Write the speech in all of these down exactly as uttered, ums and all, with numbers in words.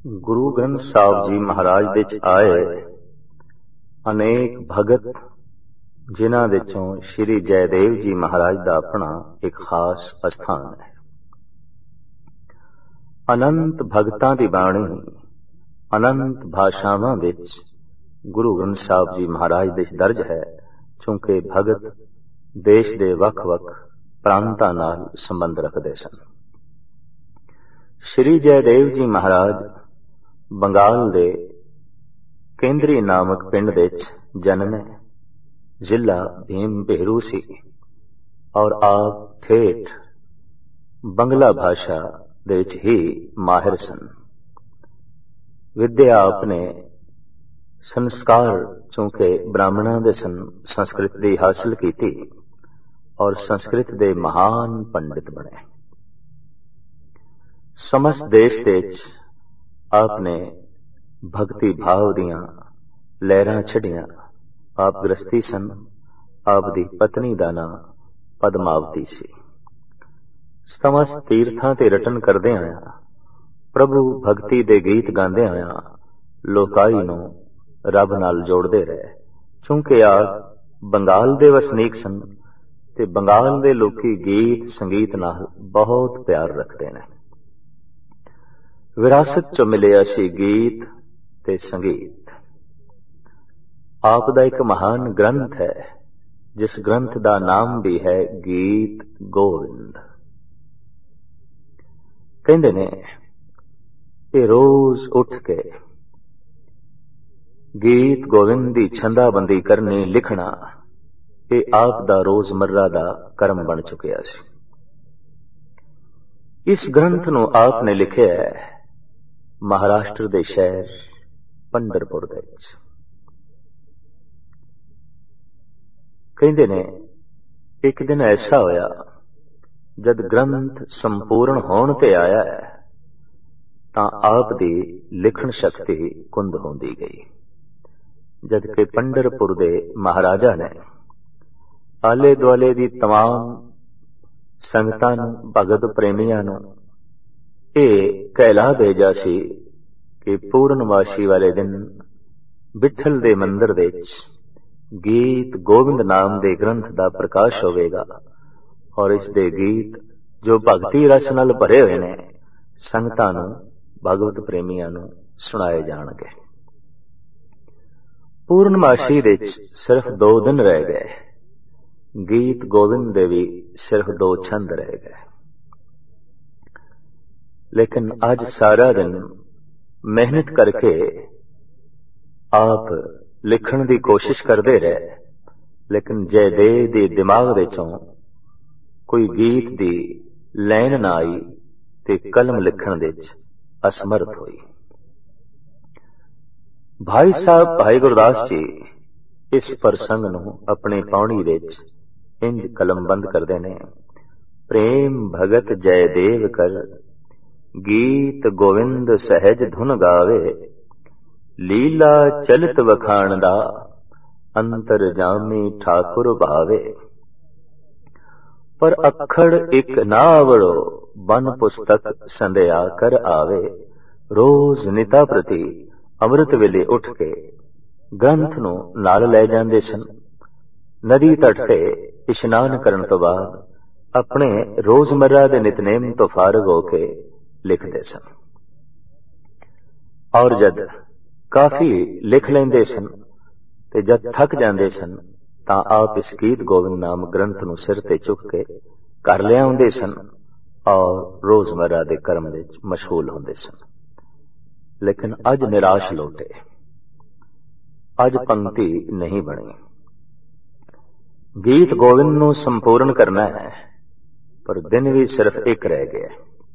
ਗੁਰੂ ਗ੍ਰੰਥ ਸਾਹਿਬ ਜੀ ਮਹਾਰਾਜ ਦੇ ਚ ਆਏ ਅਨੇਕ ਭਗਤ, ਜਿਨ੍ਹਾਂ ਵਿੱਚੋਂ ਸ਼੍ਰੀ ਜੈਦੇਵ ਜੀ ਮਹਾਰਾਜ ਦਾ ਆਪਣਾ ਇੱਕ ਖਾਸ ਅਸਥਾਨ ਹੈ। ਅਨੰਤ ਭਗਤਾਂ ਦੀ ਬਾਣੀ ਅਨੰਤ ਭਾਸ਼ਾਵਾਂ ਵਿੱਚ ਗੁਰੂ ਗ੍ਰੰਥ ਸਾਹਿਬ ਜੀ ਮਹਾਰਾਜ ਦੇ ਚ ਦਰਜ ਹੈ, ਕਿਉਂਕਿ ਭਗਤ ਦੇਸ਼ ਦੇ ਵੱਖ-ਵੱਖ ਪ੍ਰਾਂਤਾਂ ਨਾਲ ਸੰਬੰਧ ਰੱਖਦੇ ਸਨ। ਸ਼੍ਰੀ ਜੈਦੇਵ ਜੀ ਮਹਾਰਾਜ ਬੰਗਾਲ ਦੇ ਕੇਂਦਰੀ ਨਾਮਕ ਪਿੰਡ ਵਿੱਚ ਜਨਮੇ। ਜ਼ਿਲ੍ਹਾ ਭੀਮ ਭੇਰੂ ਸੀ ਔਰ ਆਪ ਠੇਠ ਬੰਗਲਾ ਭਾਸ਼ਾ ਦੇ ਵਿੱਚ ਹੀ ਮਾਹਿਰ ਸਨ। ਵਿਦਿਆ ਆਪਣੇ ਸੰਸਕਾਰ ਚੂੰਕਿ ਬ੍ਰਾਹਮਣਾਂ ਦੇ ਸਨ, ਸੰਸਕ੍ਰਿਤ ਦੀ ਹਾਸਲ ਕੀਤੀ ਔਰ ਸੰਸਕ੍ਰਿਤ ਦੇ ਮਹਾਨ ਪੰਡਿਤ ਬਣੇ। ਸਮਸਤ ਦੇਸ਼ ਦੇ ਵਿੱਚ ਆਪਨੇ ਭਗਤੀ ਭਾਵ ਦੀਆਂ ਲਹਿਰਾਂ ਛੱਡੀਆਂ। ਆਪ ਗ੍ਰਸਤੀ ਸਨ। ਆਪ ਦੀ ਪਤਨੀ ਦਾ ਨਾਂ ਪਦਮਾਵਤੀ ਸੀ। ਸਮਸਤ ਤੀਰਥਾਂ ਤੇ ਰਟਨ ਕਰਦੇ ਆਇਆ, ਪ੍ਰਭੂ ਭਗਤੀ ਦੇ ਗੀਤ ਗਾਉਂਦੇ ਆਇਆ ਲੋਕਾਈ ਨੂੰ ਰੱਬ ਨਾਲ ਜੋੜਦੇ ਰਹੇ। ਕਿਉਂਕਿ ਆਪ ਬੰਗਾਲ ਦੇ ਵਸਨੀਕ ਸਨ ਤੇ ਬੰਗਾਲ ਦੇ ਲੋਕੀ ਗੀਤ ਸੰਗੀਤ ਨਾਲ ਬਹੁਤ ਪਿਆਰ ਰੱਖਦੇ ਨੇ। ਵਿਰਾਸਤ ਚੋਂ ਮਿਲਿਆ ਸੀ ਗੀਤ ਤੇ ਸੰਗੀਤ। ਆਪ ਦਾ ਇੱਕ ਮਹਾਨ ਗ੍ਰੰਥ ਹੈ, ਜਿਸ ਗ੍ਰੰਥ ਦਾ ਨਾਮ ਵੀ ਹੈ ਗੀਤ ਗੋਵਿੰਦ। ਕਹਿੰਦੇ ਨੇ ਇਹ ਰੋਜ਼ ਉੱਠ ਕੇ ਗੀਤ ਗੋਵਿੰਦ ਦੀ ਛੰਦਾਬੰਦੀ ਕਰਨੀ, ਲਿਖਣਾ, ਇਹ ਆਪ ਦਾ ਰੋਜ਼ਮर्रा ਦਾ ਕਰਮ ਬਣ ਚੁੱਕਿਆ ਸੀ। ਇਸ ਗ੍ਰੰਥ ਨੂੰ ਆਪ ਨੇ ਲਿਖਿਆ ਹੈ ਮਹਾਰਾਸ਼ਟਰ ਦੇ ਸ਼ਹਿਰ ਪੰਢਰਪੁਰ ਦੇ ਵਿੱਚ। ਕਹਿੰਦੇ ਨੇ ਇੱਕ ਦਿਨ ਐਸਾ ਹੋਇਆ, ਜਦ ਗ੍ਰੰਥ ਸੰਪੂਰਨ ਹੋਣ ਤੇ ਆਇਆ ਹੈ ਤਾਂ ਆਪ ਦੀ ਲਿਖਣ ਸ਼ਕਤੀ ਕੁੰਦ ਹੁੰਦੀ ਗਈ। ਜਦ ਕਿ ਪੰਢਰਪੁਰ ਦੇ ਮਹਾਰਾਜਾ ਨੇ ਆਲੇ ਦੁਆਲੇ ਦੀ ਤਮਾਮ ਸੰਗਤਾਂ ਨੂੰ, ਭਗਤ ਪ੍ਰੇਮੀਆਂ ਨੂੰ ਇਹ ਕਹਿਲਾ ਭੇਜਾ ਸੀ ਕਿ ਪੂਰਨਮਾਸ਼ੀ ਵਾਲੇ ਦਿਨ ਬਿਠਲ ਦੇ ਮੰਦਰ ਵਿੱਚ ਗੀਤ ਗੋਬਿੰਦ ਨਾਮ ਦੇ ਗ੍ਰੰਥ ਦਾ ਪ੍ਰਕਾਸ਼ ਹੋਵੇਗਾ ਔਰ ਇਸ ਦੇ ਗੀਤ ਜੋ ਭਗਤੀ ਰਸ ਨਾਲ ਭਰੇ ਹੋਏ ਨੇ ਸੰਗਤਾਂ ਨੂੰ, ਭਗਵਤ ਪ੍ਰੇਮੀਆਂ ਨੂੰ ਸੁਣਾਏ ਜਾਣਗੇ। ਪੂਰਨਮਾਸ਼ੀ ਵਿੱਚ ਸਿਰਫ ਦੋ ਦਿਨ ਰਹਿ ਗਏ। ਗੀਤ ਗੋਬਿੰਦ ਦੇ ਵੀ ਸਿਰਫ ਦੋ ਛੰਦ ਰਹਿ ਗਏ। ਲੇਕਿਨ ਅੱਜ ਸਾਰਾ ਦਿਨ ਮਿਹਨਤ ਕਰਕੇ ਆਪ ਲਿਖਣ ਦੀ ਕੋਸ਼ਿਸ਼ ਕਰਦੇ ਰਹੇ, ਲੇਕਿਨ ਜੈਦੇਵ ਦੇ ਦਿਮਾਗ ਵਿੱਚੋਂ ਕੋਈ ਗੀਤ ਦੀ ਲਾਈਨ ਨਾ ਆਈ ਤੇ ਕਲਮ ਲਿਖਣ ਵਿੱਚ ਅਸਮਰਥ ਹੋਈ। ਭਾਈ ਸਾਹਿਬ ਭਾਈ ਗੁਰਦਾਸ ਜੀ ਇਸ ਪ੍ਰਸੰਗ ਨੂੰ ਆਪਣੀ ਪਾਉਣੀ ਵਿੱਚ ਇੰਜ ਕਲਮਬੰਦ ਕਰਦੇ ਨੇ। ਪ੍ਰੇਮ ਭਗਤ ਜੈਦੇਵ ਕਰ, ਗੀਤ ਗੋਵਿੰਦ ਸਹਿਜ ਧੁਨ ਗਾਵੇ, ਲੀਲਾ ਚਲਿਤ ਵਖਾਣ ਦਾ, ਅੰਤਰ ਜਾਮੀ ਠਾਕੁਰ ਭਾਵੇ। ਪਰ ਅੱਖੜ ਇੱਕ ਨਾ ਆਵੜੋ, ਬਨ ਪੁਸਤਕ ਸੰਧਿਆ ਕਰ ਆਵੇ। ਰੋਜ਼ ਨਿਤਾ ਪ੍ਰਤੀ ਅੰਮ੍ਰਿਤ ਵੇਲੇ ਉੱਠ ਕੇ ਗ੍ਰੰਥ ਨੂੰ ਨਾਲ ਲੈ ਜਾਂਦੇ ਸਨ। ਨਦੀ ਤਟ ਤੇ ਇਸ਼ਨਾਨ ਕਰਨ ਤੋਂ ਬਾਅਦ ਆਪਣੇ ਰੋਜ਼ਮर्रा ਦੇ ਨਿਤਨੇਮ ਤੋਂ ਫਾਰਗ ਹੋ ਕੇ ਲਿਖਦੇ ਸਨ ਔਰ ਜਦ ਕਾਫੀ ਲਿਖ ਲੈਂਦੇ ਸਨ ਤੇ ਜਦ ਥੱਕ ਜਾਂਦੇ ਸਨ ਤਾਂ ਆਪ ਇਸ ਗੀਤ ਗੋਬਿੰਦ ਨਾਮ ਗ੍ਰੰਥ ਨੂੰ ਸਿਰ ਤੇ ਚੁੱਕ ਕੇ ਘਰ ਲਿਆਉਂਦੇ ਸਨ ਔਰ ਰੋਜ਼ਮर्रा ਦੇ ਕਰਮ ਵਿੱਚ ਮਸ਼ਗੂਲ ਹੁੰਦੇ ਸਨ। ਲੇਕਿਨ ਅੱਜ ਨਿਰਾਸ਼ ਲੋਟੇ, ਅੱਜ ਪੰਕਤੀ ਨਹੀਂ ਬਣੀ। ਗੀਤ ਗੋਬਿੰਦ ਨੂੰ ਸੰਪੂਰਨ ਕਰਨਾ ਹੈ, ਪਰ ਦਿਨ ਵੀ ਸਿਰਫ ਇੱਕ ਰਹਿ ਗਿਆ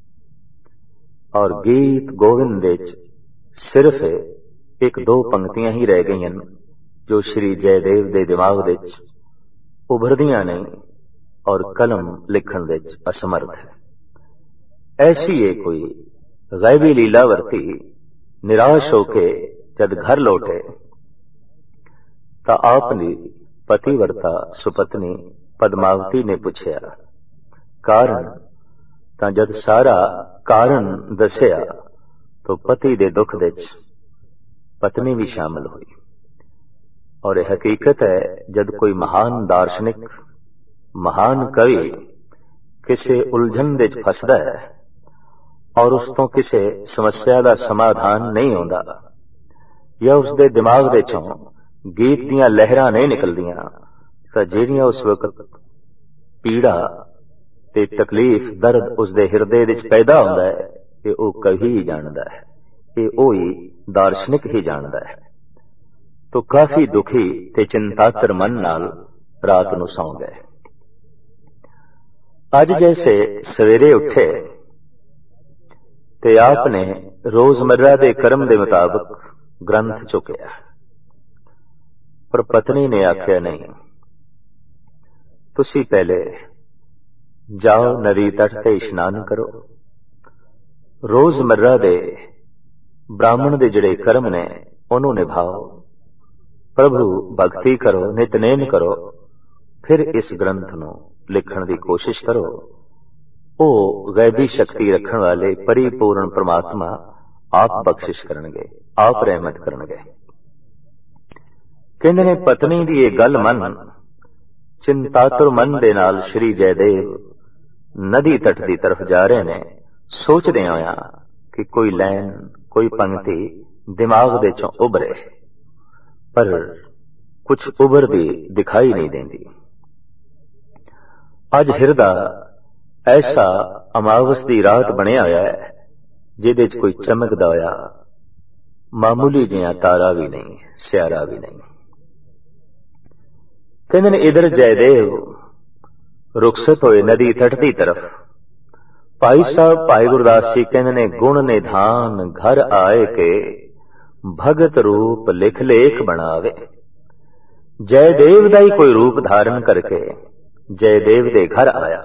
ਔਰ ਗੀਤ ਗੋਬਿੰਦ ਵਿੱਚ ਸਿਰਫ ਇੱਕ ਦੋ ਪੰਕਤੀਆਂ ਹੀ ਰਹਿ ਗਈਆਂ ਜੋ ਸ਼੍ਰੀ ਜੈਦੇਵ ਦੇ ਦਿਮਾਗ ਵਿੱਚ ਉਭਰਦੀਆਂ ਨਹੀਂ ਔਰ ਕਲਮ ਲਿਖਣ ਵਿੱਚ ਅਸਮਰਥ ਹੈ। ਐਸੀ ਇਹ ਕੋਈ ਗੈਬੀ ਲੀਲਾ ਵਰਤੀ। ਨਿਰਾਸ਼ ਹੋ ਕੇ ਜਦ ਘਰ ਲੌਟੇ ਤਾਂ ਆਪਣੀ ਪਤੀਵਰਤਾ ਸੁਪਤਨੀ ਪਦਮਾਵਤੀ ਨੇ ਪੁੱਛਿਆ ਕਾਰਨ। ਤਾਂ ਜਦ ਸਾਰਾ ਕਾਰਨ ਦੱਸਿਆ तो पति दे दुख दे पत्नी भी शामिल हुई। और यह हकीकत है, जब कोई महान दार्शनिक, महान कवि किसी उलझन दे फसदा है और उस तो किसी समस्या का समाधान नहीं आउंदा, या उसके दिमाग दे चों गीत दियां लहरां नहीं निकलदियां, तां जिहड़ियां उस वक्त पीड़ा ते तकलीफ, दर्द उसके हिरदे विच पैदा होंदा है, ये वो कवि ही जानदा है, ये वो ही दार्शनिक ही जानदा है। तो काफी दुखी ते चिंतातर मन नाल रात नूं सौ गए। अज जैसे सवेरे उठे ते आपने रोजमर्रा दे कर्म दे मुताबिक ग्रंथ चुकिया, पर पत्नी ने आख्या नहीं, तुसी पहले जाओ नदी तट ते इशनान करो, रोजमर्रा दे ब्राह्मण दे जिहड़े कर्म ने उन्हों निभाओ, प्रभु भक्ति करो, नितनेम करो, फिर इस ग्रंथ नूं लिखण दी कोशिश करो। ओ गैबी शक्ति रखण वाले परिपूर्ण परमात्मा आप बख्शिश करनगे, आप रहमत करनगे। कहंदे ने पत्नी दी ये गल मन चिंतातुर मन दे नाल श्री जयदेव नदी तट दी तरफ जा रहे ने, सोचदे होया कि कोई लैन, कोई पंक्ति दिमाग दे चों उभरे, पर कुछ उभरदी दिखाई नहीं देंदी। अज हिरदा ऐसा अमावस दी रात बनिया होया है, जिहदे च कोई चमकदा होया मामूली जिहा तारा भी नहीं, स्यारा भी नहीं। कहंदे ने इधर जयदेव रुखसत होए नदी तट दी तरफ। भाई साहब भाई गुरदास जी कहंदे ने गुण निधान घर आए के भगत रूप लिख लेख बनावे। जयदेव दा ही कोई रूप धारण करके जयदेव दे घर आया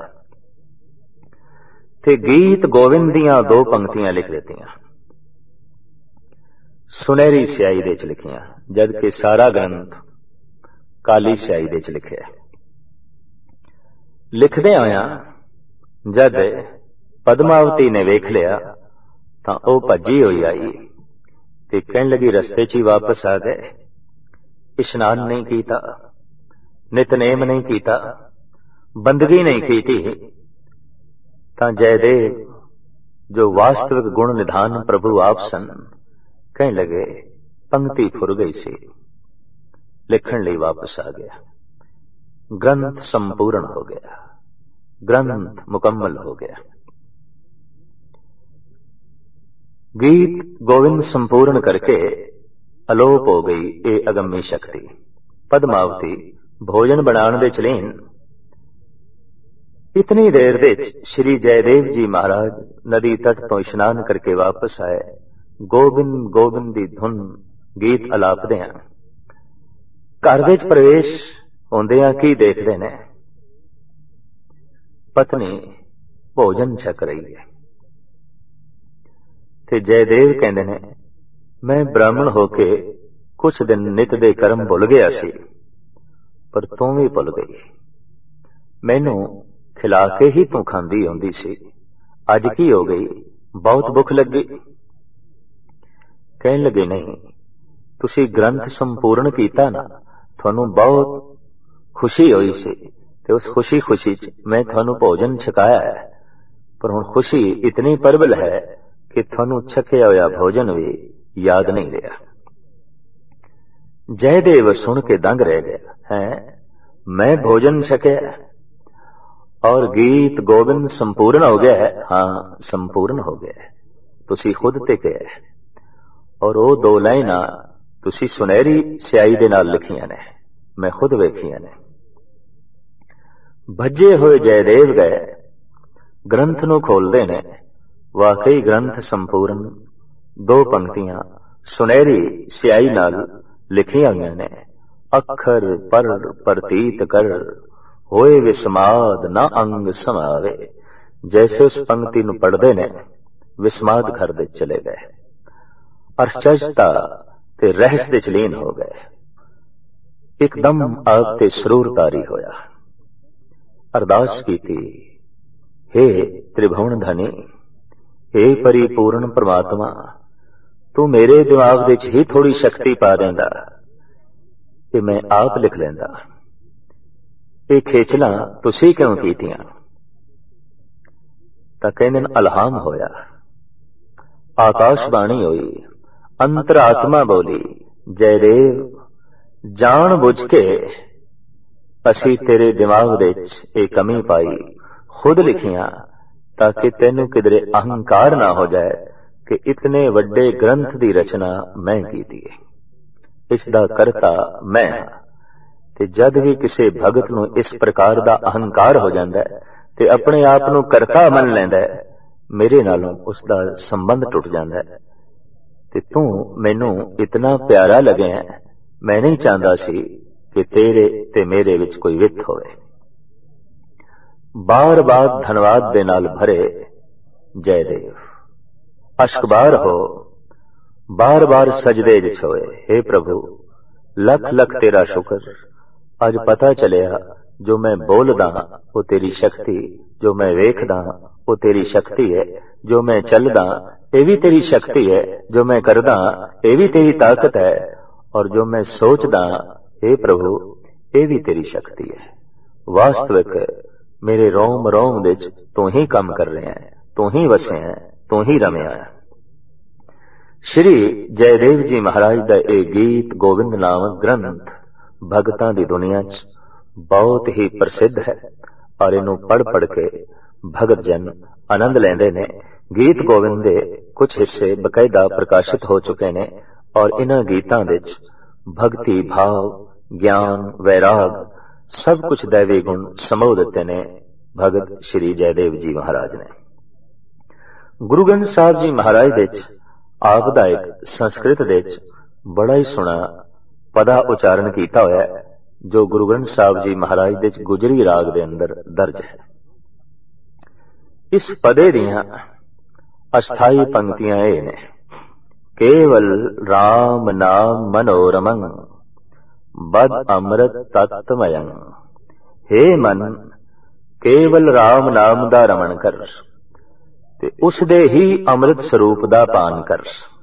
ते गीत गोविंद दियां दो पंक्तियां लिख देतियां, सुनहरी स्याही दे च लिखियां, जबकि सारा ग्रंथ काली स्याही दे च लिखिया। लिखदे होया जद पद्मावती ने वेख लिया तां ओ भजी होई आई ते कहण लगी रस्ते च ही वापस आ गए, इशनान नहीं कीता, नितनेम नहीं कीता, बंदगी नहीं कीती, तां जयदेव जो वास्तविक गुण निधान प्रभु आप सन, कहण लगे पंक्ति फुर गई सी, लिखण लई वापस आ गया। ग्रंथ संपूर्ण हो गया, ग्रंथ मुकम्मल हो गया। गीत गोविंद संपूर्ण करके अलोप हो गई ये अगम्य शक्ति। पद्मावती भोजन बनाने दे चलीन। इतनी देर दे श्री जयदेव जी महाराज नदी तट तो इशनान करके वापस आए। गोबिंद गोबिंद दी धुन गीत अलापदे हैं। घर विच प्रवेश होंदियां की देखते ने, पत्नी भोजन छक रही है ते जयदेव कहंदे ने मैं ब्राह्मण होके कुछ दिन नित दे कर्म भुल गया सी, पर तू भी भुल गई। मैनू खिला के ही तू खांदी आउंदी सी, अज की हो गई, बहुत भुख लगी। कहन लगे नहीं, तुसी ग्रंथ संपूर्ण कीता ना, थानू बहुत खुशी हुई सी ते उस खुशी खुशी च मैं थानू भोजन छकाया है, पर हुण खुशी इतनी प्रबल है कि थानू छकिया होया भोजन भी याद नहीं रहा। जयदेव सुन के दंग रह गया है, मैं भोजन छकिया और गीत गोविंद संपूर्ण हो गया है। हाँ, संपूर्ण हो गया है, तुसी खुद ते कहा है, और वो दो लाइना तुसी सुनहरी स्याही दे नाल लिखियां ने, मैं खुद वेखियां ने। भजे हुए जयदेव गए, ग्रंथ नू खोलदे ने, वाकई ग्रंथ संपूर्ण, दो पंक्तियां सुनहरी स्याही नाल लिखियां गईयां ने। अखर पर प्रतीत कर होए विस्माद न अंग समावे। जैसे उस पंक्ति नू पढ़दे ने विस्माद घर दे चले गए, अरचजता ते रहस दे चलीन हो गए। एकदम आप ते सरूर तारी होया। अरदास कीती, हे त्रिभुवन धनी, हे परिपूर्ण परमात्मा, तू मेरे दिमाग विच ही थोड़ी शक्ति पा देंदा कि मैं आप लिख लेंदा। ये खेचला तुसी क्यों कीतियां? तां कहंदे ने अलहाम होया, आकाशबाणी होई, अंतरात्मा बोली, जयदेव जान बुझ के असी तेरे दिमाग दे विच ये कमी पाई, खुद लिखियां ताकि तेनू किधरे अहंकार ना हो जाए कि इतने वड्डे ग्रंथ दी रचना मैं कीती है, इसदा करता मैं हां। ते जद भी किसी भगत नू इस प्रकार दा अहंकार हो जांदा है ते अपने आप नू करता मन लैंदा है, मेरे नालों उसका संबंध टुट जाता है। ते तू मैनू इतना प्यारा लगे, मैं नहीं चाहता सी कि तेरे ते मेरे विच कोई वित होवे। बार बार धन्यवाद दे नाल भरे जयदेव, अश्कबार हो, बार बार सजदे च होए, हे प्रभु लख लख तेरा शुक्र, अज पता चलिया जो मैं बोलदा वो तेरी शक्ति, जो मैं वेखदा वो तेरी शक्ति है, जो मैं चलदा ये भी तेरी शक्ति है, जो मैं करदा ये भी तेरी ताकत है, और जो मैं सोचदा हे प्रभु ये भी तेरी शक्ति है। वास्तविक मेरे रोम रोम विच तू ही काम कर रहे हैं, तू ही वसे हैं, तू ही रमिया है। श्री जयदेव जी महाराज दा ये गीत गोविंद नामक ग्रंथ भगतां दी दुनिया च बहुत ही प्रसिद्ध है, और इनू पढ़ पढ़ के भगत जन आनंद लेंदे ने। गीत गोविंद दे कुछ हिस्से बकायदा प्रकाशित हो चुके ने, और इन्हां गीतां विच भक्ति भाव, ज्ञान, वैराग सब कुछ दैवी गुण समो दिते ने भगत श्री जयदेव जी महाराज ने। गुरु ग्रंथ साहब जी महाराज विच आप दा एक संस्कृत दे विच बड़ा ही सोहना पदा उचारण कीता होया है, जो गुरु ग्रंथ साहब जी महाराज दे विच गुजरी राग दे अंदर दर्ज है। इस पदे दियां अस्थाई पंक्तियां ये ने, केवल राम नाम मनोरमं बद अमृत तत्वमयं। हे मन केवल राम नाम दा रमण कर ते उस दे ही अमृत स्वरूप दा पान कर।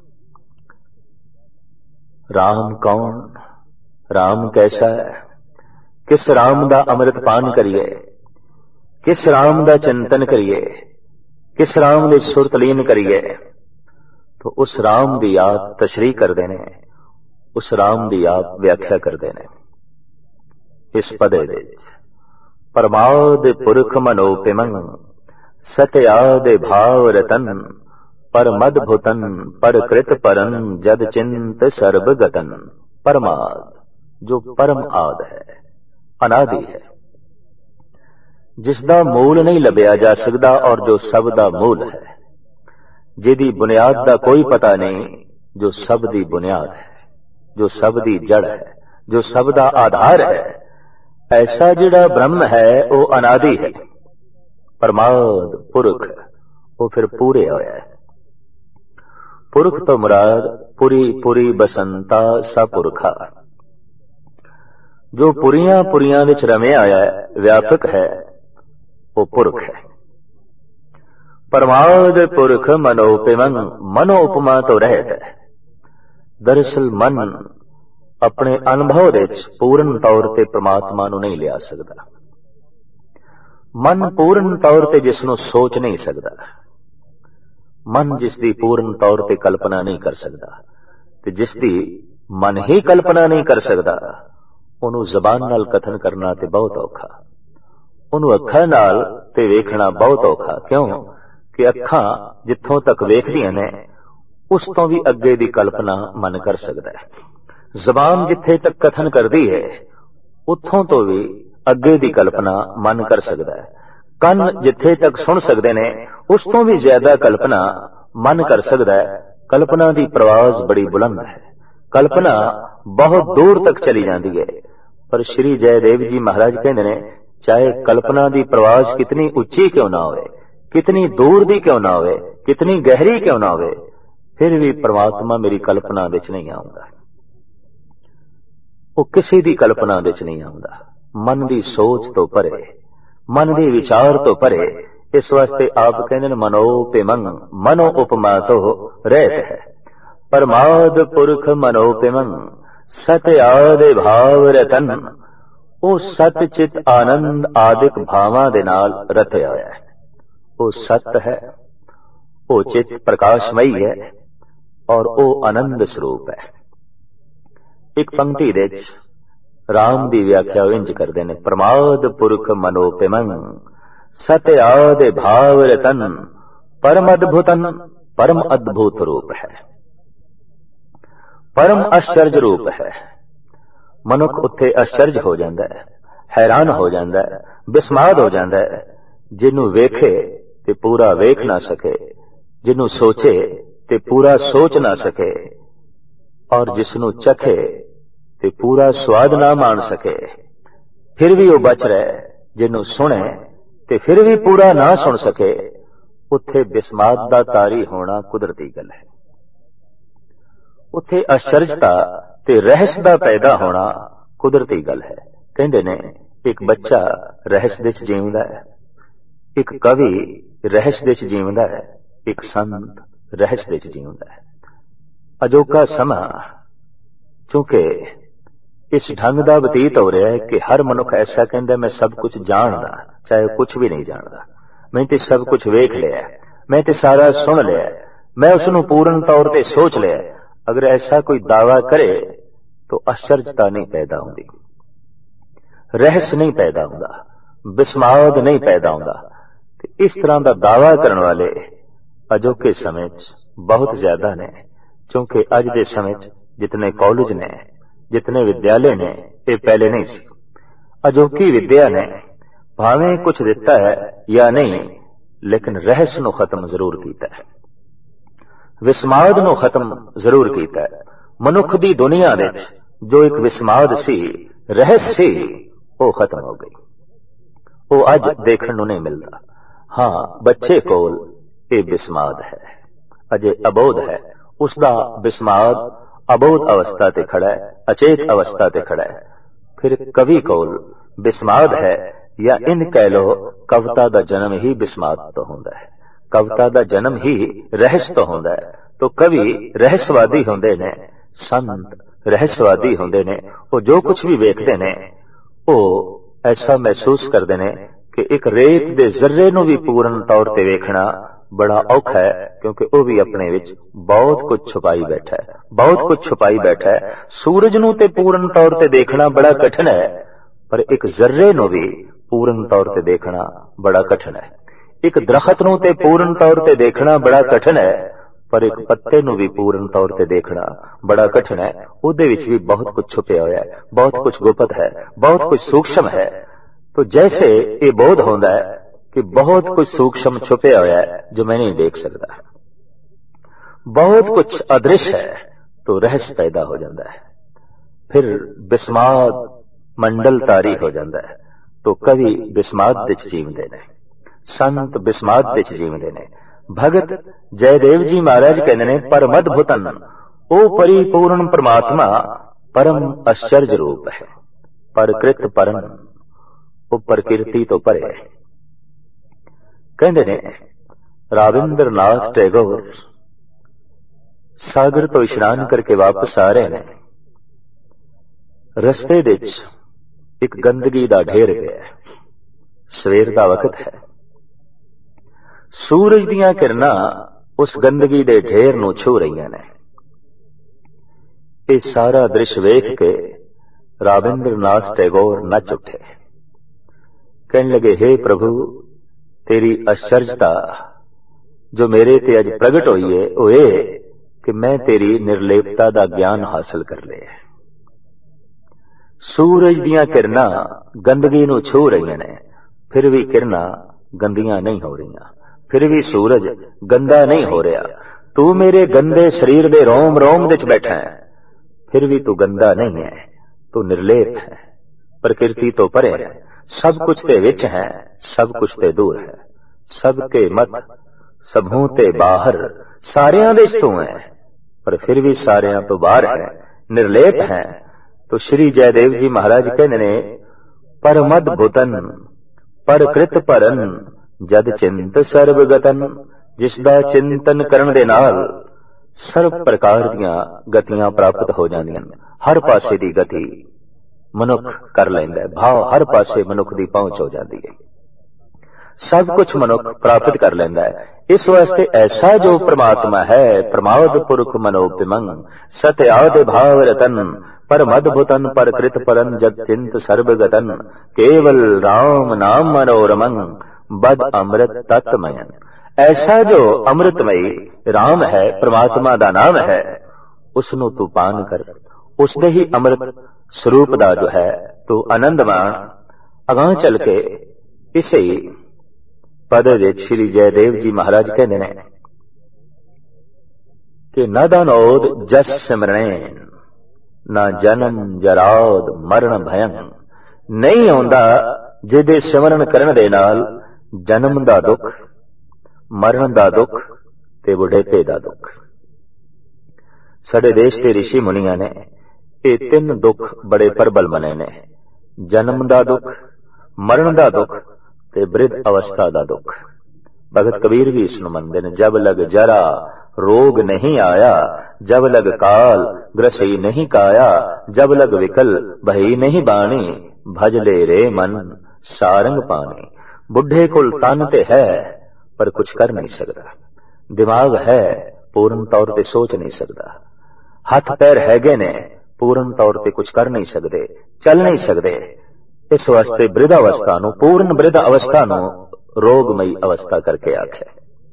राम कौन, राम कैसा है, किस राम दा अमृत पान करिए, किस राम दा चिंतन करिए, किस राम दे सुर तलीन करिए, तो उस राम दी आप तशरीह कर देने, उस राम दी आप व्याख्या कर देने। इस पदे विच परमाद पुरख मनोपिमं सत्याद भाव रतन पर मदभुतन पर कृत परन जद चिंत सर्वगतन। परमाद जो परम आद है, अनादि है, जिसदा मूल नहीं लभ्या जा सकता, और जो सब दा मूल है, जिहदी बुनियाद दा कोई पता नहीं, जो सब दी बुनियाद है, जो सब दी जड़ है, जो सब दा आधार है, ऐसा जिहड़ा ब्रह्म है वो अनादि है। परमाद पुरख वो फिर पूरे होया है। पुरख तो मुराद पुरी पुरी बसंता सा पुरखा, जो पुरियां पुरियां विच रमे आया है, व्यापक है, वो पुरख है। परमाद पुरख मनोपिमं, मनो उपमा तो रहत है। दरअसल मन अपने अनुभव विच पूर्ण तौर ते परमात्मा नूं नहीं लिया सकता। मन पूर्ण तौर ते जिसनूं सोच नहीं सकता, मन जिसकी पूर्ण तौर ते कल्पना नहीं कर सकता, ते जिसकी मन ही कल्पना नहीं कर सकता, उन्होंने जबान नाल कथन करना ते बहुत औखा, उन्होंने अखां नाल ते वेखना बहुत औखा। क्यों कि अखां जिथों तक वेखदियां ने उस तो भी अगे दी कल्पना मन कर सकता है। जबान जिथे तक कथन करती है उथों तो भी अगे दी कल्पना मन कर सकता है। कन जिथे तक सुन सकते ने उस तो भी ज्यादा कल्पना मन कर सकता है। कल्पना की प्रवाज बड़ी बुलंद है, कल्पना बहुत दूर तक चली जाती है। पर श्री जयदेव जी महाराज कहते हैं, चाहे कल्पना की प्रवाज कितनी उच्ची क्यों ना होवे, कितनी दूर दी क्यों ना होवे, कितनी गहरी क्यों ना होवे, फिर भी परमात्मा मेरी कल्पना विच नहीं आउंदा। वो किसी दी कल्पना विच नहीं आउंदा। मन की सोच तो परे, मन के विचार तो परे। इस वास्ते आप कहते हैं मनोपिमं, मनो उपमा तो रहत है। परमाद पुरख मनोपिमं सत आदि भाव रतन। ਉਹ ਸਤ ਚਿਤ ਆਨੰਦ ਆਦਿਕ ਭਾਵਾਂ ਦੇ ਨਾਲ ਰਤਿਆ ਹੋਇਆ ਹੈ। ਉਹ ਸਤ ਹੈ, ਉਹ ਚਿਤ ਪ੍ਰਕਾਸ਼ਮਈ ਹੈ ਔਰ ਉਹ ਆਨੰਦ ਸਰੂਪ ਹੈ। ਇੱਕ ਪੰਕਤੀ ਦੇ ਵਿੱਚ ਰਾਮ ਦੀ ਵਿਆਖਿਆ ਇੰਜ ਕਰਦੇ ਨੇ, ਪ੍ਰਮਾਦ ਪੁਰਖ ਮਨੋਪਿਮੰ ਸਤ ਆਦਿ ਭਾਵ ਰਤਨ ਪਰਮ ਅਦਭੁਤਨ। ਪਰਮ ਅਦਭੁਤ ਰੂਪ ਹੈ, ਪਰਮ ਆਸ਼ਚਰਜ ਰੂਪ ਹੈ। ਮਨੁੱਖ ਉੱਥੇ ਆਸ਼ਚਰਜ ਹੋ ਜਾਂਦਾ ਹੈ, ਹੈਰਾਨ ਹੋ ਜਾਂਦਾ ਹੈ, ਬਿਸਮਾਦ ਹੋ ਜਾਂਦਾ ਹੈ। ਜਿਹਨੂੰ ਵੇਖੇ ਤੇ ਪੂਰਾ ਵੇਖ ਨਾ ਸਕੇ, ਜਿਹਨੂੰ ਸੋਚੇ ਤੇ ਪੂਰਾ ਸੋਚ ਨਾ ਸਕੇ, ਔਰ ਜਿਸਨੂੰ ਚਖੇ ਤੇ ਪੂਰਾ ਸਵਾਦ ਨਾ ਮਾਣ ਸਕੇ, ਫਿਰ ਵੀ ਉਹ ਬਚ ਰਹੇ। ਜਿਹਨੂੰ ਸੁਣੇ ਤੇ ਫਿਰ ਵੀ ਪੂਰਾ ਨਾ ਸੁਣ ਸਕੇ, ਉੱਥੇ ਬਿਸਮਾਦ ਦਾ ਤਾਰੀ ਹੋਣਾ ਕੁਦਰਤੀ ਗੱਲ ਹੈ। ਉੱਥੇ ਆਸ਼ਚਰਜਤਾ ਤੇ ਰਹਿਸ ਦਾ ਪੈਦਾ ਹੋਣਾ ਕੁਦਰਤੀ ਗੱਲ ਹੈ। ਕਹਿੰਦੇ ਨੇ ਇੱਕ ਬੱਚਾ ਰਹਿਸ ਦੇ ਚ ਜੀਵਦਾ ਹੈ, ਇੱਕ ਕਵੀ ਰਹਿਸ ਦੇ ਚ ਜੀਵਦਾ ਹੈ, ਇੱਕ ਸੰਤ ਰਹਿਸ ਦੇ ਚ ਜੀਵਦਾ ਹੈ। ਅਜੋਕਾ ਸਮਾਂ ਚੂੰਕਿ ਇਸ ਢੰਗ ਦਾ ਬਤੀਤ ਹੋ ਰਿਹਾ ਹੈ ਕਿ ਹਰ ਮਨੁੱਖ ਐਸਾ ਕਹਿੰਦਾ ਮੈਂ ਸਭ ਕੁਝ ਜਾਣਦਾ, ਚਾਹੇ ਕੁਝ ਵੀ ਨਹੀਂ ਜਾਣਦਾ। ਮੈਂ ਤੇ ਸਭ ਕੁਝ ਵੇਖ ਲਿਆ, ਮੈਂ ਤੇ ਸਾਰਾ ਸੁਣ ਲਿਆ, ਮੈਂ ਉਸ ਨੂੰ ਪੂਰਨ ਤੌਰ ਤੇ ਸੋਚ ਲਿਆ। ਅਗਰ ਐਸਾ ਕੋਈ ਦਾਵਾ ਕਰੇ ਤਾਂ ਆਸ਼ਚਰਜਤਾ ਨਹੀਂ ਪੈਦਾ ਹੁੰਦੀ, ਰਹਿਸ ਨਹੀਂ ਪੈਦਾ ਹੁੰਦਾ, ਬਿਸਮਾਦ ਨਹੀਂ ਪੈਦਾ ਹੁੰਦਾ। ਤੇ ਇਸ ਤਰ੍ਹਾਂ ਦਾ ਦਾਵਾ ਕਰਨ ਵਾਲੇ ਅਜੋਕੇ ਸਮੇਂ 'ਚ ਬਹੁਤ ਜ਼ਿਆਦਾ ਨੇ, ਕਿਉਂਕਿ ਅੱਜ ਦੇ ਸਮੇਂ 'ਚ ਜਿਤਨੇ ਕਾਲਜ ਨੇ, ਜਿਤਨੇ ਵਿਦਿਆਲੇ ਨੇ, ਇਹ ਪਹਿਲੇ ਨਹੀਂ ਸੀ। ਅਜੋਕੀ ਵਿਦਿਆ ਨੇ ਭਾਵੇਂ ਕੁਝ ਦਿੱਤਾ ਹੈ ਜਾਂ ਨਹੀਂ, ਲੇਕਿਨ ਰਹਿਸ ਨੂੰ ਖਤਮ ਜ਼ਰੂਰ ਕੀਤਾ ਹੈ, ਵਿਸਮਾਦ ਨੂੰ ਖਤਮ ਜ਼ਰੂਰ ਕੀਤਾ ਹੈ। ਮਨੁੱਖ ਦੀ ਦੁਨੀਆ ਵਿੱਚ ਜੋ ਇੱਕ ਵਿਸਮਾਦ ਸੀ, ਰਹਿਸ ਸੀ, ਉਹ ਖਤਮ ਹੋ ਗਈ। ਉਹ ਅੱਜ ਦੇਖਣ ਨੂੰ ਨਹੀਂ ਮਿਲਦਾ। ਹਾਂ, ਬੱਚੇ ਕੋਲ ਇਹ ਵਿਸਮਾਦ ਹੈ, ਅਜੇ ਅਬੋਧ ਹੈ। ਉਸ ਦਾ ਵਿਸਮਾਦ ਅਬੋਧ ਅਵਸਥਾ ਤੇ ਖੜਾ ਹੈ, ਅਚੇਤ ਅਵਸਥਾ ਤੇ ਖੜਾ ਹੈ। ਫਿਰ ਕਵੀ ਕੋਲ ਵਿਸਮਾਦ ਹੈ, ਜਾਂ ਇਨ ਕਹਿ ਲੋ ਕਵਿਤਾ ਦਾ ਜਨਮ ਹੀ ਵਿਸਮਾਦ ਤੋਂ ਹੁੰਦਾ ਹੈ, ਕਵਿਤਾ ਦਾ ਜਨਮ ਹੀ ਰਹਿਸ ਤੋਂ ਹੁੰਦਾ ਹੈ। तो कवि रहस्यवादी होंदे ने, संत रहस्यवादी होंदे ने। वो जो कुछ भी वेखते ने वो ऐसा महसूस करते ने कि एक रेत दे जर्रे नूं भी पूर्ण तौर ते वेखना बड़ा औखा है, क्योंकि वो भी अपने विच बहुत कुछ छुपाई बैठा है, बहुत कुछ छुपाई बैठा है। सूरज नूं ते पूर्ण तौर ते देखना बड़ा कठिन है, पर एक जर्रे नूं भी पूर्ण तौर ते देखना बड़ा कठिन है। एक दरखत नूं ते पूर्ण तौर ते देखना बड़ा कठिन है, पर एक पत्ते नूं भी पूर्ण तौर ते देखना बड़ा कठिन है। उहदे विच भी बहुत कुछ छुपिया होया है, बहुत कुछ गुप्त है, बहुत कुछ सूक्ष्म है। तो जैसे ये बोध होंदा है कि बहुत कुछ सूक्ष्म छुपिया होया है जो मैं नहीं देख सकता, बहुत कुछ अदृश्य है, तो रहस्य पैदा हो जाता है। फिर बिस्माद मंडल तारी हो जाता है। तो कवि बिस्माद विच जीवदे ने, संत बिस्माद विच जीवदे ने। भगत जयदेव जी महाराज कहते ने परम अद्भुतन, ओ परिपूर्ण परमात्मा परम आश्चर्य रूप है। परकृत परम, वो प्रकृति तो परे है। कहते ने राविंद्र नाथ टैगोर सागर तो इशनान करके वापस आ रहे ने, रस्ते विच एक गंदगी दा ढेर पिया, सवेर दा वक्त है। सूरज दियां किरणां उस गंदगी दे ढेर नूं छू रही ने। ये सारा दृश्य वेख के राविंद्र नाथ टैगोर नच उठे, कहने लगे हे प्रभु, तेरी आश्चर्यता जो मेरे ते अज प्रगट हुई है वो ये कि मैं तेरी निर्लेपता दा ज्ञान हासिल कर लिया। सूरज दियां किरणां गंदगी नूं छू रही ने, फिर भी किरणां गंदियां नहीं हो रही, फिर भी सूरज गंदा नहीं हो रहा। तू मेरे गंदे शरीर दे रोम रोम विच बैठा है, फिर भी तू गंदा नहीं है, तू निर्लेप है, प्रकृति तो परे है, सब कुछ ते विच है, सब कुछ ते दूर है, सबके मत सबों ते बाहर, सारियां दे तू है, पर फिर भी सारियां तो बाहर है, निर्लेप है। तो श्री जयदेव जी महाराज कहते ने परमद भुतन परकृत परन जद चिंत सर्वगतन, जिसदा चिंतन करन दे नाल ਸਰਬ ਪ੍ਰਕਾਰ ਦੀਆਂ ਗਤੀਆਂ ਪ੍ਰਾਪਤ ਹੋ ਜਾਂਦੀਆਂ ਨੇ। ਹਰ ਪਾਸੇ ਦੀ ਗਤੀ ਮਨੁੱਖ ਕਰ ਲੈਂਦਾ ਹੈ, ਭਾਵ ਹਰ ਪਾਸੇ ਮਨੁੱਖ ਦੀ ਪਹੁੰਚ ਹੋ ਜਾਂਦੀ ਹੈ, ਸਭ ਕੁਝ ਮਨੁੱਖ ਪ੍ਰਾਪਤ ਕਰ ਲੈਂਦਾ ਹੈ। ਇਸ ਵਾਸਤੇ ਐਸਾ ਜੋ ਪ੍ਰਮਾਤਮਾ ਹੈ, ਪ੍ਰਮਾਦ ਪੁਰਖ ਮਨੋਪਿਮੰ ਸਤਿ ਆਦਿ ਭਾਵ ਰਤਨ परम अद्भुतन पर कृत परन जत चिंत सर्वगतन केवल राम नाम मनोरमन बद अमृत तत्मयन। ऐसा जो अमृतमयी राम है, परमात्मा दा नाम है, उसनू तू पान कर, उसदे ही अमृत स्वरूप दा जो है तू आनंद मान। अगां चल के इसे पद विच श्री जयदेव जी महाराज कहते हैं कि नदनोद जस सिमरन ना जन्म जराद मरण भयन। नहीं आउंदा जिहदे सिमरन करन दे नाल जन्म दा दुख, मरण दा दुख ते बुढ़ेपे दा दुख। साडे देश के ऋषि मुनियां ने ये तीन दुख बड़े प्रबल मने ने, जन्म दा दुख, मरण दा दुख ते बृद्ध अवस्था दा दुख। भगत कबीर भी इसनूं मनदे ने, जब लग जरा रोग नहीं आया, जब लग काल ग्रसई नहीं काया, जब लग विकल भई नहीं बाणी, भज ले रे मन सारंग पानी। बुढ़े कुल तन ते है पर कुछ कर नहीं सकता, दिमाग है पूर्ण तौर ते सोच नहीं सकता, हथ पैर हैगे ने पूर्ण तौर ते कुछ कर नहीं सकते, चल नहीं सकते। इस वास्ते बृद्ध अवस्था नूं, पूर्ण बृद्ध अवस्था नूं रोगमई अवस्था करके आख्या।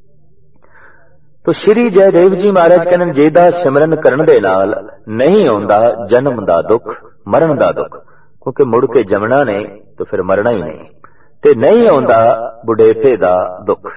तो श्री जयदेव जी महाराज कहने जेदा सिमरन करन दे नाल नहीं आउंदा जन्म दा दुख, मरण दा दुख, क्योंकि मुड़ के जमना नहीं तो फिर मरना ही नहीं, ते नहीं आउंदा बुढ़ेपे दा दुख।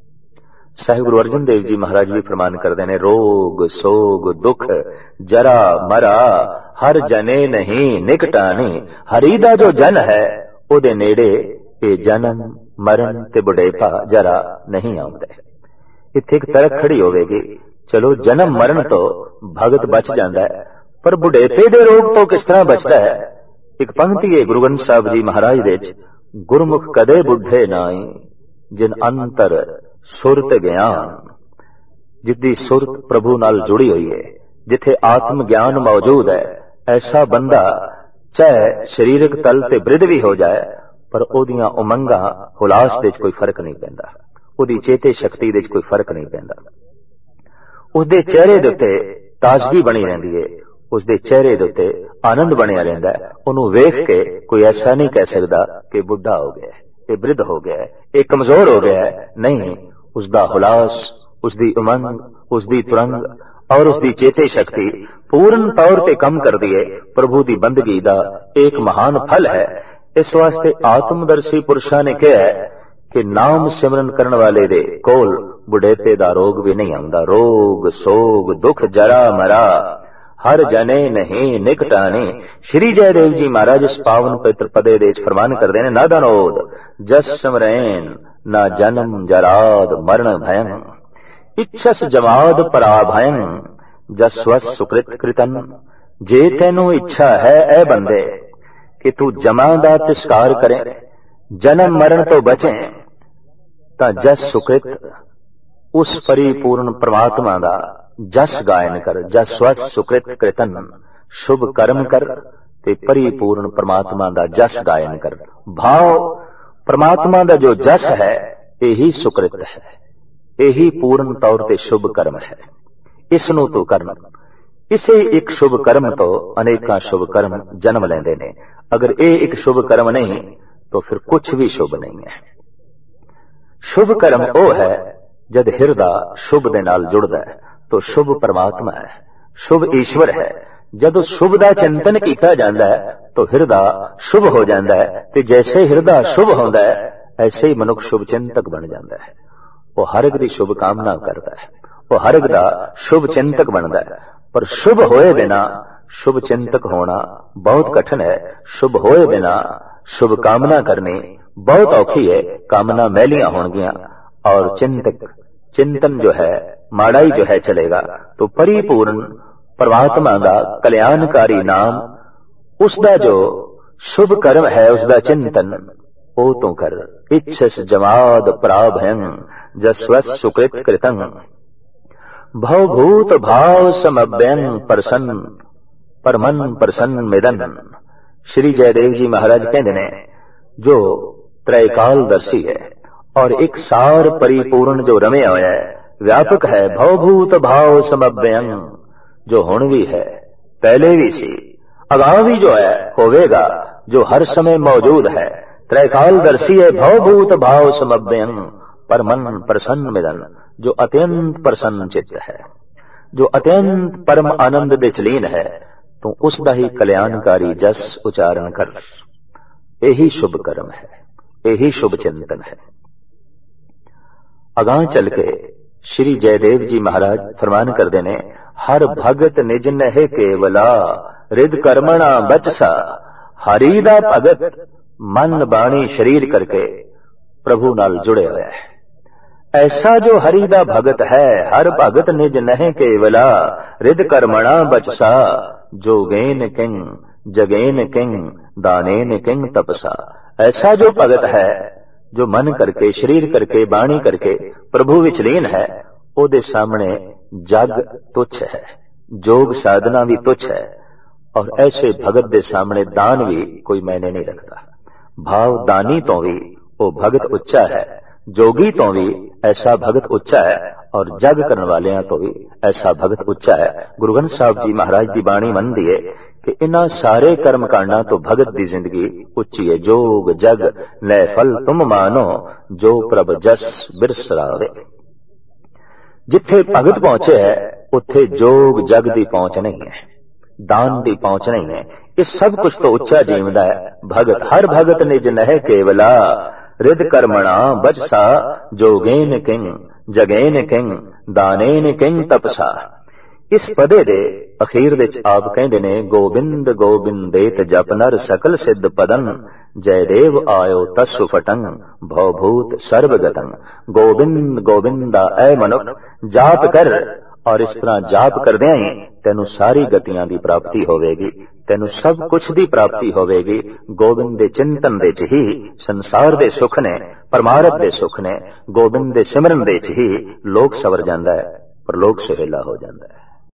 साहिब गुरु अर्जन देव जी महाराज भी फरमान करते हैं, रोग सोग दुख जरा मरा हर जने नहीं निकटानी। हरि दा जो जन है ओदे नेड़े ये जन्म मरण ते बुढ़ेपा जरा नहीं आउंदे। इत्थे एक तरक खड़ी होवेगी, चलो जन्म मरण तो भगत बच जाता है, पर बुढ़ेपे दे रोग तो किस तरह बचता है। एक पंक्ति है गुरु ग्रंथ साहब जी महाराज दे विच, गुरमुख कदे बुढ़े नाई जिन अंतर सुरत ज्ञान। जिद्दी सुरत प्रभु नाल जुड़ी हुई है, जिथे आत्म ज्ञान मौजूद है, ऐसा बंदा चाहे शरीरक तल ते बृद्ध भी हो जाए पर ओदियां उमंगा हुलास दे कोई फर्क नहीं पैंदा, ਉਹਦੀ चेते शक्ति दे कोई फर्क नहीं पैंदा। उसदे चेहरे दे उत्ते ताजगी बनी रहंदी है, उसदे चेहरे दे उत्ते आनंद बनिया रहंदा है। ਉਹਨੂੰ वेख के कोई ऐसा नहीं कह सकता कि बुढ़ा हो गया, ये वृद्ध हो गया, ये कमजोर हो गया। नहीं, उसदा हुलास, उसदी उमंग, उसदी तुरंग और उसदी चेते शक्ति पूर्ण तौर ते कम कर दी है। प्रभु दी बंदगी दा एक महान फल है। इस वास्ते आत्मदर्शी पुरुषां ने कहा है कि नाम सिमरन करने वाले दे कोल बुढ़ेपे दा रोग भी नहीं आंदा। रोग सोग दुख जरा मरा हर जने नहीं निकटाने। श्री जयदेव जी महाराज इस पावन पवित्र पदे दे फरमान करते हैं, नादानोद जस सिमरन ना जन्म जराद मरण भयन। इच्छस जमाद पराभयन जसवस सुकृत कृतन। जे तेनू इच्छा है ए बंदे कि तू जमा दा तिस्कार करे, जन्म मरण तो बचे, तां जस सुकृत उस परिपूर्ण परमात्मा दा जस गायन कर। जसवस सुकृत कृतन, शुभ कर्म कर ते परिपूर्ण परमात्मा दा जस गायन कर। भाव परमात्मा दा जो जस है यही सुकृत है, यही पूर्ण तौर ते शुभ कर्म है। इसनू तू करना। इसे एक शुभ कर्म तो अनेका शुभ कर्म जन्म लेंदे ने। अगर ये एक शुभ कर्म नहीं तो फिर कुछ भी शुभ नहीं है। शुभ कर्म वो है जद हिरदा शुभ दे नाल जुड़दा है तो शुभ परमात्मा है, शुभ ईश्वर है। जद उस शुभ दा चिंतन किया जाता है तो हिरदा शुभ हो जाता है। ते जैसे हिरदा शुभ होता है ऐसे ही मनुष्य शुभ चिंतक बन जाता है। वो हर एक दी शुभ कामना करता है, वो हर एक दा शुभ चिंतक बनता है। पर शुभ होए बिना शुभ चिंतक होना बहुत कठिन है। शुभ होए बिना शुभ कामना करनी बहुत औखी है। कामना मैलियां होंगियां और चिंतक चिंतन जो है माड़ाई जो है चलेगा। तो परिपूर्ण परमात्मा का कल्याणकारी नाम, उसका जो शुभ कर्म है, उसका चिंतन ओ तो कर। इच्छस जमाद पराभयं जस्वस सुकृत कृतं। भव भूत भाव समभ्यं प्रसन्न परमन प्रसन्न मिदन। श्री जयदेव जी महाराज कहते ने जो त्रैकालदर्शी है और एक सार परिपूर्ण जो रमे होया है, व्यापक है, भवभूत भाव समभ्यं, जो हुण भी है, पहले भी सी, अगां भी जो है होवेगा, जो हर समय मौजूद है, त्रैकालदर्शी है, भवभूत भाव समभ्यं परमन प्रसन्न मिदन, जो अत्यंत प्रसन्न चित्त है, जो अत्यंत परम आनंद दे च लीन है, तो उसका ही कल्याणकारी जस उच्चारण कर। यही शुभ कर्म है, यही शुभ चिंतन है। अगां चल के श्री जयदेव जी महाराज फरमान करते ने, हर भगत निज नहे केवला रिद कर्मणा बचसा। हरि दा भगत मन बाणी शरीर करके प्रभु नाल जुड़े हुआ है। ऐसा जो हरि दा भगत है, हर भगत निज नहे केवला रिद कर्मणा बचसा। जोगेन किंग जगेन किंग दानेन किंग तपसा। ऐसा जो भगत है जो मन करके शरीर करके बाणी करके प्रभु विच लीन है, ओदे सामने जग तुच्छ है, जोग साधना भी तुच्छ है, और ऐसे भगत दे सामने दान भी कोई मायने नहीं रखता। भाव दानी तो भी वो भगत उच्चा है, जोगी तो भी ऐसा भगत उच्चा है, और जग करने वाले तो भी ऐसा भगत उच्चा है। गुरु ग्रंथ साहब जी महाराज की बाणी मन दी है कि इन्हां सारे कर्म कांडां तो भगत की जिंदगी उच्ची है। जोग जग लै फल तुम मानो, जो प्रभ जस बिरसरावे। जिथे भगत पहुंचे है उत्थे जोग जग की पहुंच नहीं है, दान की पहुंच नहीं है। ये सब कुछ तो उच्चा जीवदा है भगत। हर भगत निज नह केवला रिद कर्मणा बचसा। जोगेन किंग जगेन किंग दानेन किंग तपसा। इस पदे दे अखीर विच आप कहंदे ने, गोबिंद गोबिंदेत जप नर सकल सिद्ध पदन। जयदेव आयो तस्सु फटंग भवभूत सर्वगतंग। गोबिंद गोबिंदा ऐ मनुख जाप कर, और इस तरह जाप करदियां ही तेनू सारी गतियां दी प्राप्ति होवेगी, तेनू सब कुछ दी प्राप्ति होवेगी। गोबिंद दे चिंतन दे च ही संसार दे सुख ने, परमार्थ दे सुख ने, गोबिंद दे सिमरन दे च ही लोक सवर जांदा है, पर लोक सुहेला हो जांदा है।